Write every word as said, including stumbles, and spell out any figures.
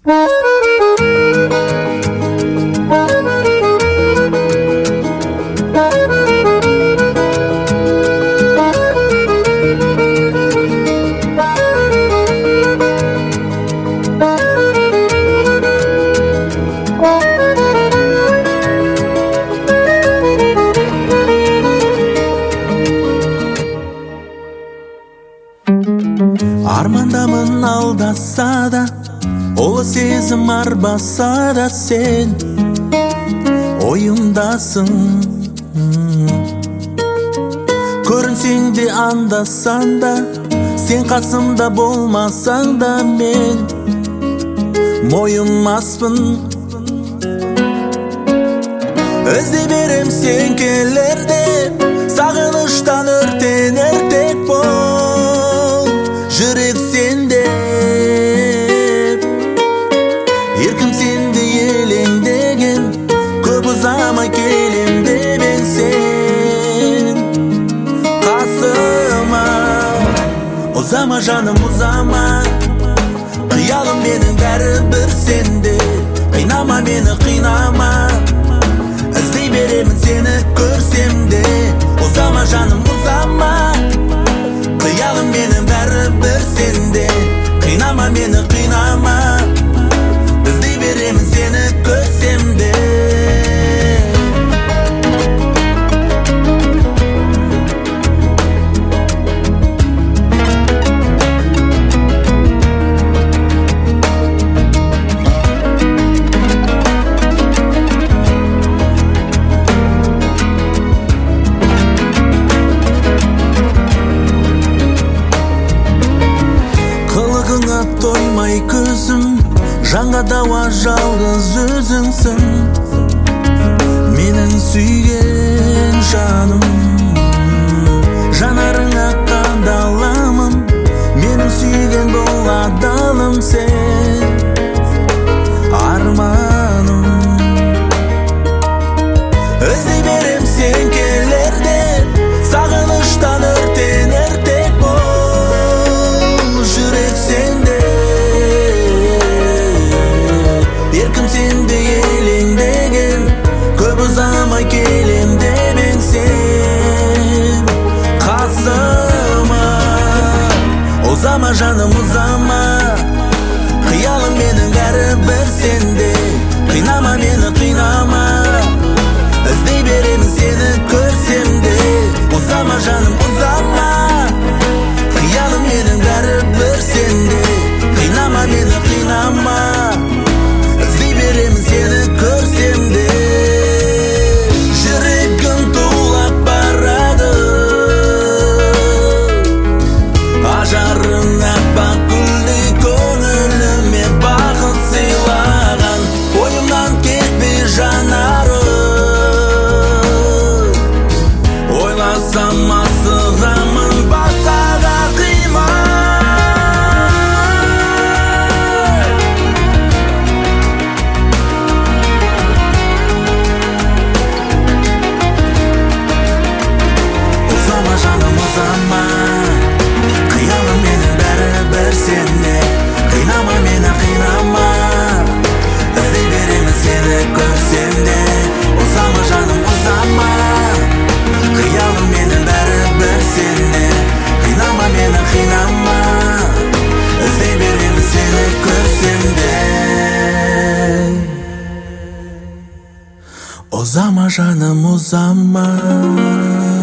Армандамын алдаса да, ол сезім арбаса да, сен ойымдасың. Көрінсең де андасаң да, сен қасымда болмасаң да, мен мойымаспын. Іздей берем сен келерде, сағыныштан өртенер тек бол жүрек сенде. Еркім сенде елеңдеген, көп ұзамай келем дебең сен қасыма. Ұзама жаным ұзама, қиялым менің бәрібір сенде. Қинама мені қинама, іздей беремін сені көрсем де. Ұзама жаным ұзама, қиялым менің бәрібір сенде. Қинама мені қинама, іздей беремін сені көрсем де. Тоймай көзім, жанға дауа жалғыз өзіңсің. Менің сүйген жаным, жанарыңа қадаламын. Менің сүйген бұл адалым сен, арманым. Іздей берем сен келерде, сағыныштан өртенер тек бол жүрек сенде. Еркім сенде елеңдеген, көп ұзамай келем дебең сен қасыма. Ұзама жаным ұзама, қиялым менің бәрібір сенде. Қинама мені қинама, іздей беремін сені көрсем де. Ұзама жаным ұзама, қиялым менің бәрібір сенде. Қинама мені қинама, іздей беремін сені көрсем де. Жүрегім тулап барады, ажарың аппақ гүлдей көңіліме бақыт сыйлаған. Ойымнан кетпей жанары, ойласам асығамын басқаға қимай. Ұзама жаным ұзама, қиялым менің бәрібір сенде. Қинама мені қинама, іздей беремін сені көрсем де. Ұзама жаным ұзама, қиялым менің бәрібір сенде. Қинама мені қинама, іздей беремін сені көрсем де. Ұзама жаным ұзама.